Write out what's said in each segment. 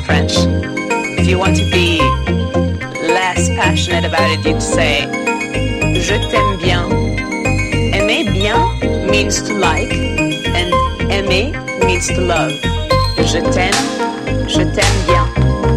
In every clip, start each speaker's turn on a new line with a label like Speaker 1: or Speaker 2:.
Speaker 1: French. If you want to be less passionate about it, you'd say je t'aime bien. Aimer bien means to like, and aimer means to love. Je t'aime bien.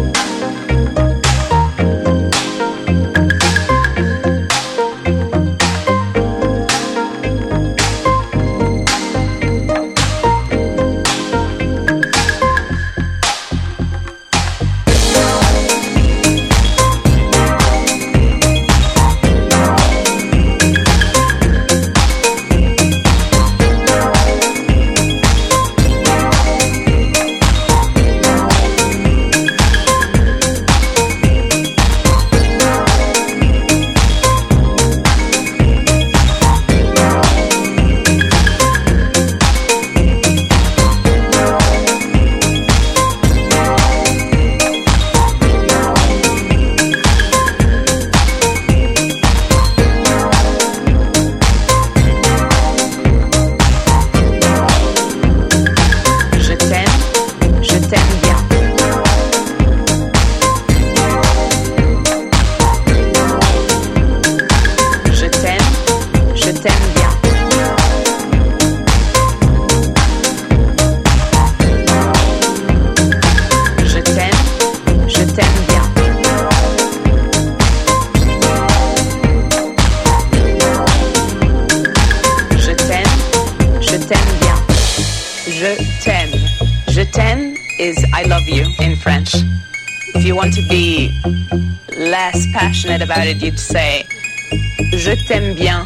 Speaker 1: Je t'aime is I love you in French. If you want to be less passionate about it, you'd say je t'aime bien.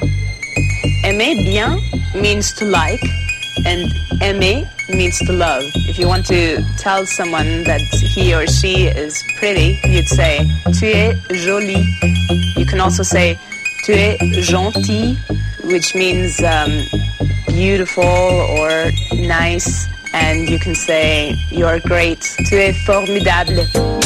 Speaker 1: Aimer bien means to like, and aimer means to love. If you want to tell someone that he or she is pretty, you'd say tu es jolie. You can also say tu es gentil, which means beautiful or nice. And you can say you're great. Tu es formidable.